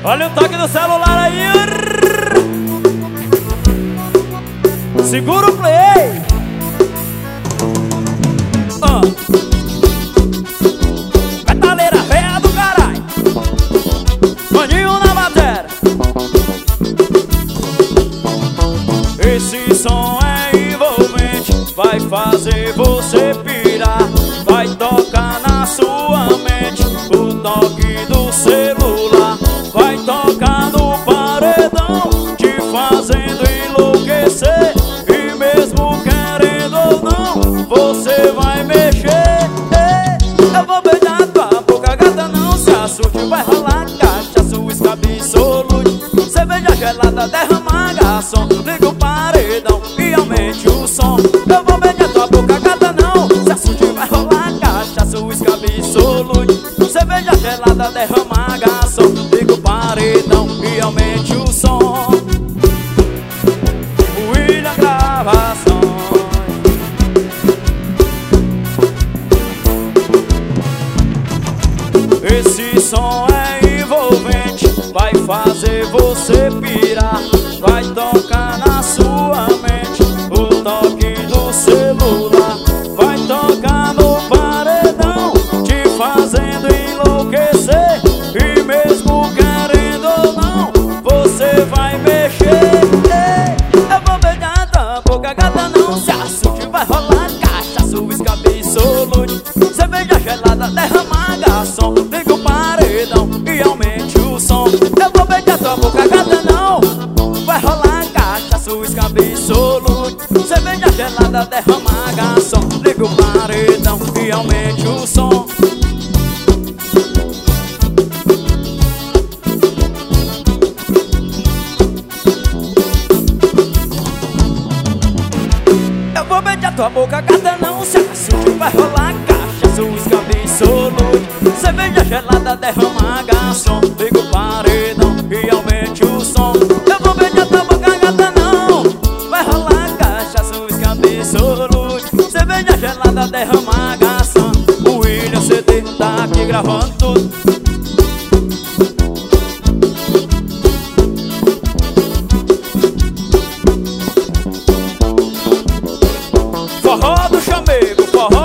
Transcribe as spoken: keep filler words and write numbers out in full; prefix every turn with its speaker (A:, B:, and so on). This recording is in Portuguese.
A: Olha o toque do celular aí. Segura o play. Ah. Metaleira véia do caralho. Maninho na matéria. Esse som é envolvente, vai fazer você pirar. Vai tocar na sua mente o toque do celular. Vai tocar no paredão, te fazendo enlouquecer. E mesmo querendo ou não, você vai mexer. Eu vou beijar tua boca, gata, não se assuste. Vai rolar cachaça, uísque, absolute. Cerveja gelada, derrama garçom. Liga o paredão e aumente o som. Eu vou beijar tua boca, gata, não se assuste. Vai rolar cachaça, uísque, absolute. Cerveja gelada, derrama garçom. Liga o paredão e aumente o som. William Gravações. Esse som é envolvente, vai fazer você pirar. Vai tocar na sua mente o toque do celular. Vai tocar no paredão, te fazendo enlouquecer. E mesmo querendo ou não, você vai mexer. Eu vou beijar tua boca, gata, não se assuste. Vai rolar cachaça, uísque, absolute. Cerveja gelada, derrama garçom. Liga o paredão e aumente o som. Eu vou beijar tua boca, gata, não. Vai rolar cachaça, uísque, absolute. Cerveja gelada, derrama garçom. Liga o paredão e aumente o som. Eu vou beijar tua boca, gata, não se assuste. Vai rolar cachaça, uísque, absolute. Cerveja gelada, derrama garçom. Liga o paredão e aumente o som. Eu vou beijar tua boca, gata, não. Vai rolar cachaça, uísque, absolute. Cerveja gelada, derrama garçom. O William C D tá aqui gravando tudo. Forró do chamego, forró